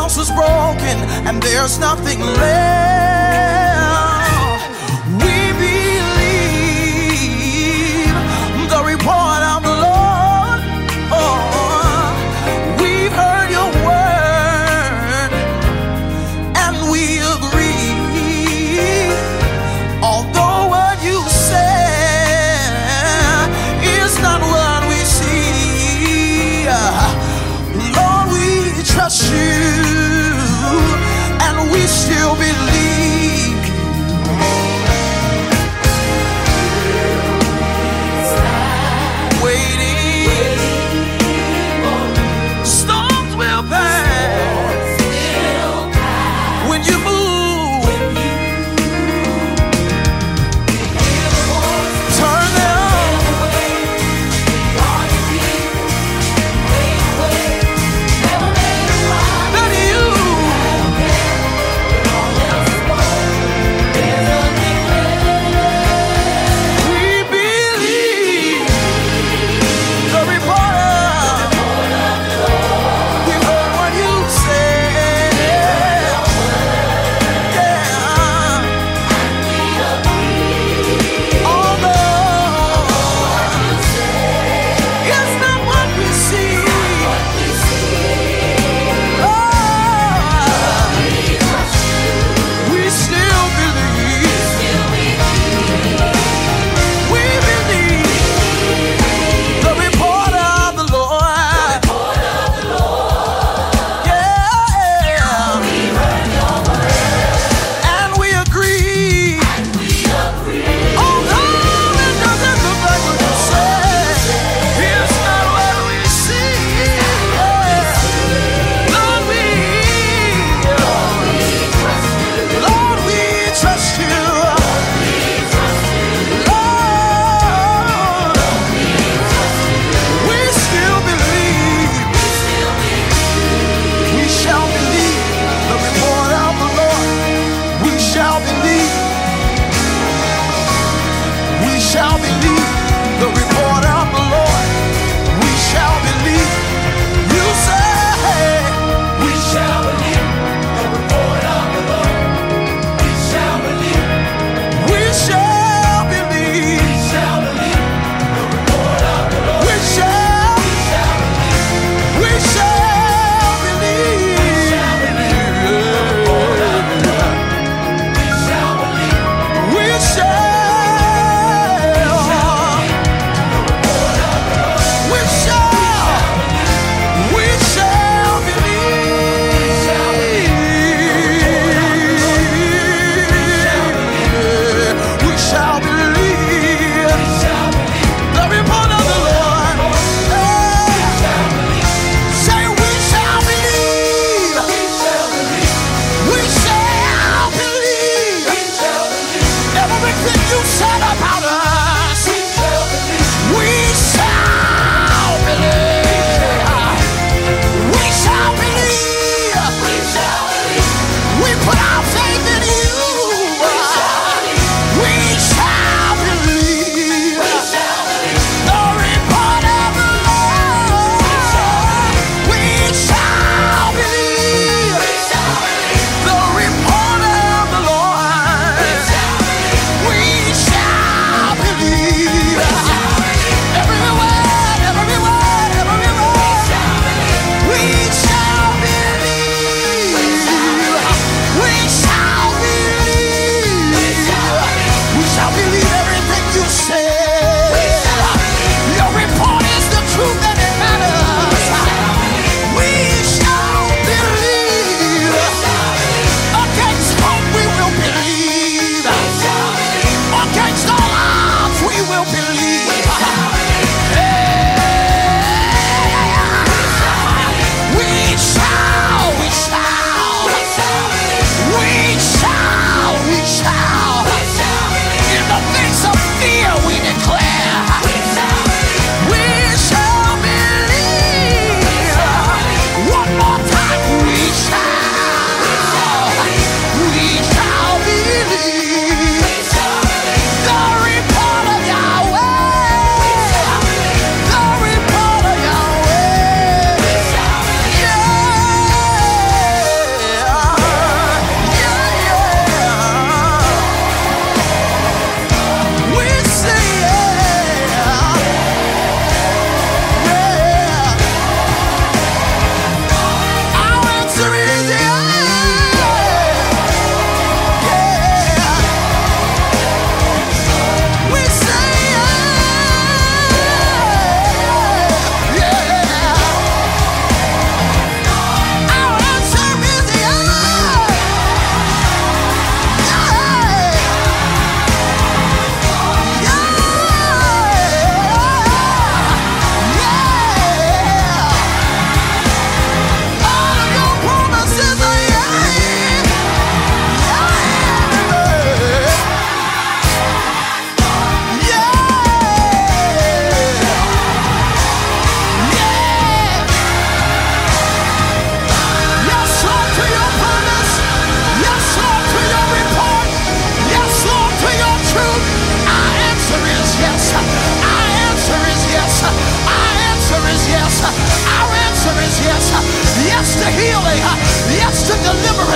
house was broken and there's nothing left. We believe the report of the Lord. Oh, we've heard your word and we agree. Although what you say is not what we see, Lord, we trust you and we still believe.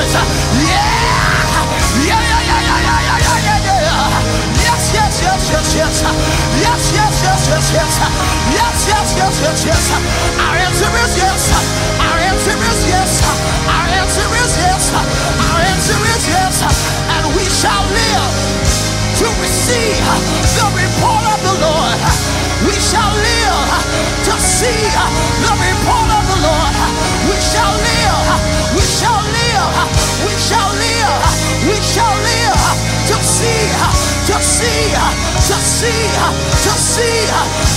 words. Yeah. Yeah, yeah, yeah, yeah, yeah, yeah, yeah, yeah, yeah. Yes, yes, yes, yes, yes. Yes, yes, yes, yes, yes. Yes, yes, yes, yes, yes. Our answer is yes. Our answer is yes. Our answer is yes. Our answer is yes. And we shall live to receive the report of the Lord. We shall live to see the report of the Lord. We shall live. We shall live. We shall live. We shall live to see, to see, to see, to see